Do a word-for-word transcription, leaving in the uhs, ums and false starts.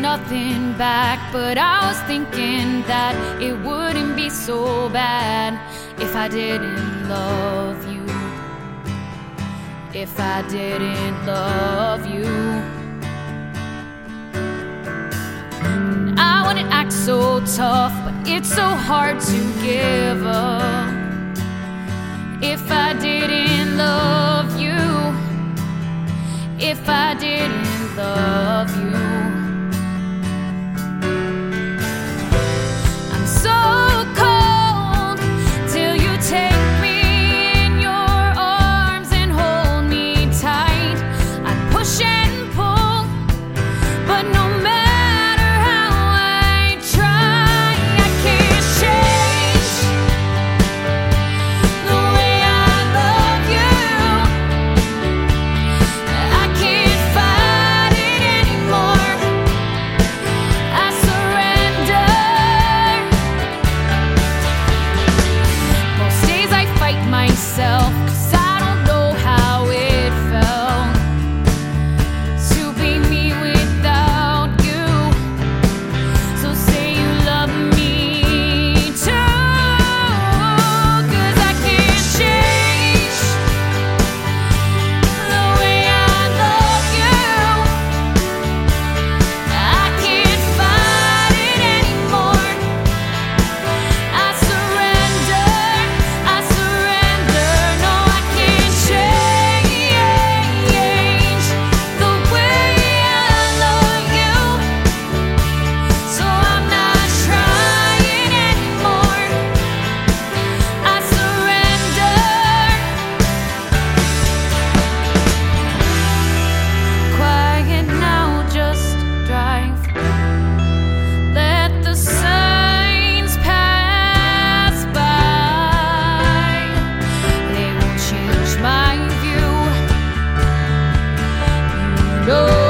nothing back, but I was thinking that it wouldn't be so bad if I didn't love you. If I didn't love you. And I wouldn't act so tough, but it's so hard to give up. If I didn't love you. If I didn't love you. I'm so cold till you take me in your arms and hold me tight. I push and pull, but no matter how I try, I can't change the way I love you. I can't fight it anymore. I surrender. Most days I fight myself, 'cause I don't know how it felt to be me without you. So say you love me too, 'cause I can't change the way I love you. I can't fight it anymore. I surrender, I surrender. No, I can't change the way I love you. So I'm not trying anymore. I surrender. Quiet now, just drive. Let the signs pass by. They won't change my view. You know